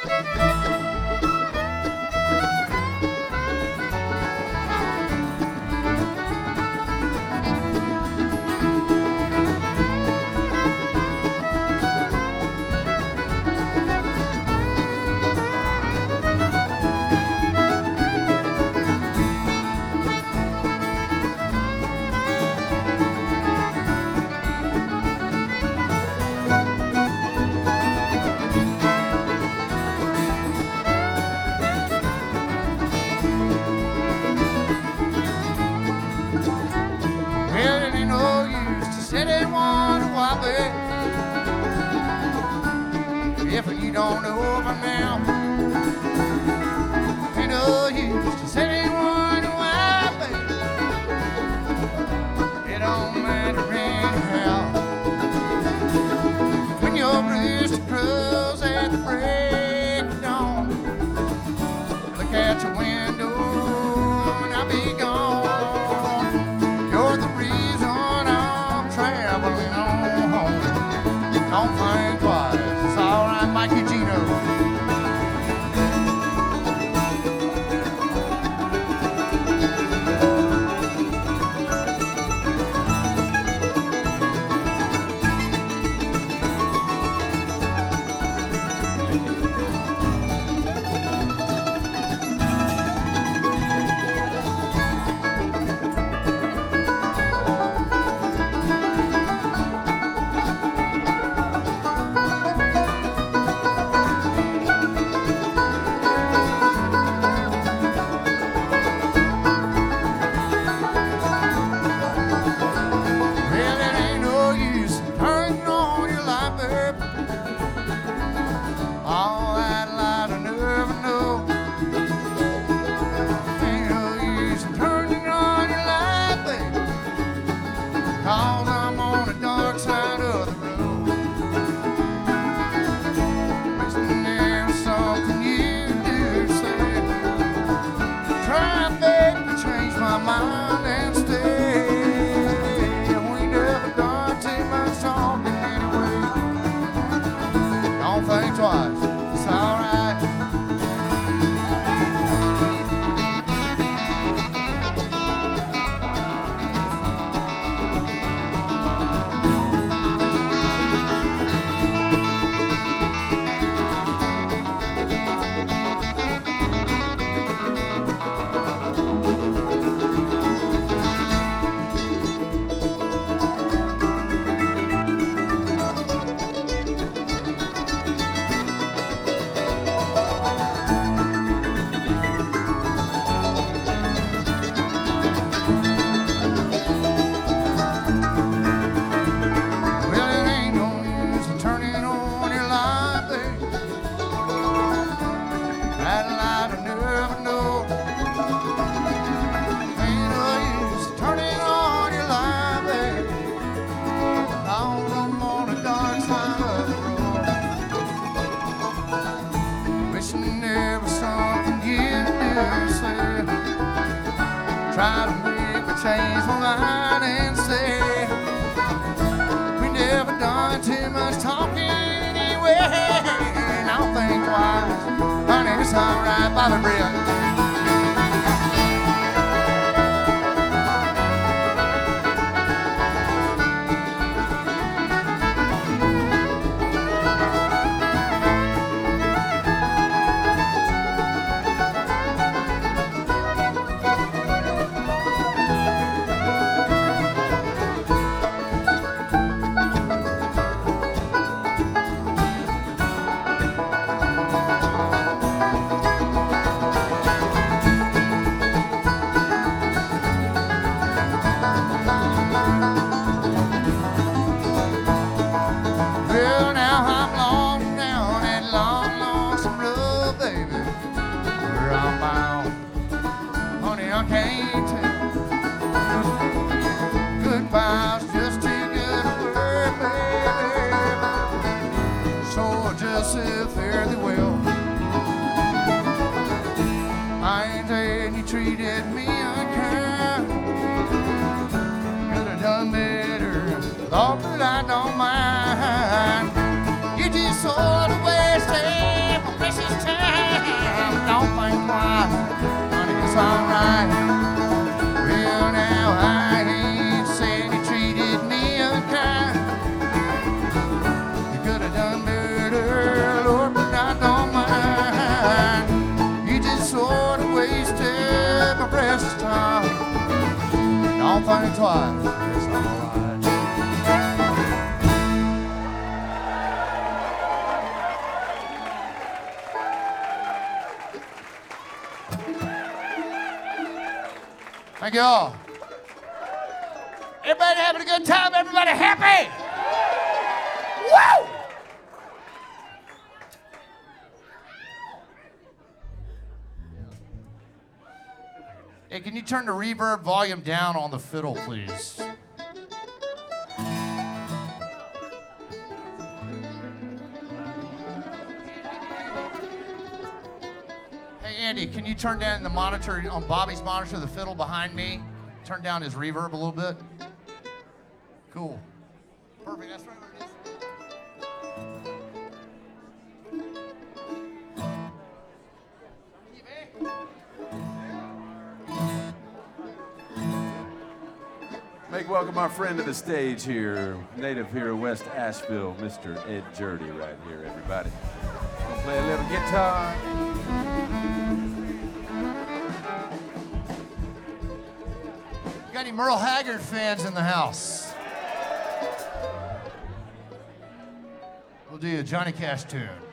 Well, it ain't no use to sit and wonder why, babe, if you don't know by now. Ain't no use to sit and wonder why, babe, it don't matter anyhow. When your rooster crows at the break of dawn, look at your window and I'll be gone. You're the reason I'm traveling on home. Don't think twice, it's alright, Mikey Gino. Well, it ain't no use turning on your light, babe. All that light I never know. Ain't no use turning on your light, babe, 'cause I'm on the dark side of the road. Wishing there's something you do say. Try and make me change my mind and stay. We never done too much talking anyway. Don't think twice, it's alright. Well, it ain't no use turning on your light, babe. That light I never know. Ain't no use turning on your light, babe, 'cause I'm on the dark side of the road. Wishing there was something you'd do, say. Try to make me change my mind and say. We never done too much talking anyway. I'll think twice, honey, it's alright, Bobby Britt. Well, now I'm long down that long, lonesome road, baby. Where I'm bound, honey, I can't tell. Goodbye's just too good a word, baby. So I just say fare thee well. I ain't saying you treated me unkind. Could have done better, thought that I don't mind. You just sort of wasted my precious don't think twice. It's alright. Thank you all. Everybody having a good time? Everybody happy? Woo! Hey, can you turn the reverb volume down on the fiddle, please? Hey, Andy, can you turn down the monitor, on Bobby's monitor, the fiddle behind me? Turn down his reverb a little bit. Cool. Perfect, that's right where it is. Make welcome our friend to the stage here, native here of West Asheville, Mr. Ed Jurdy right here, everybody. Gonna play a little guitar. Got any Merle Haggard fans in the house? We'll do a Johnny Cash tune.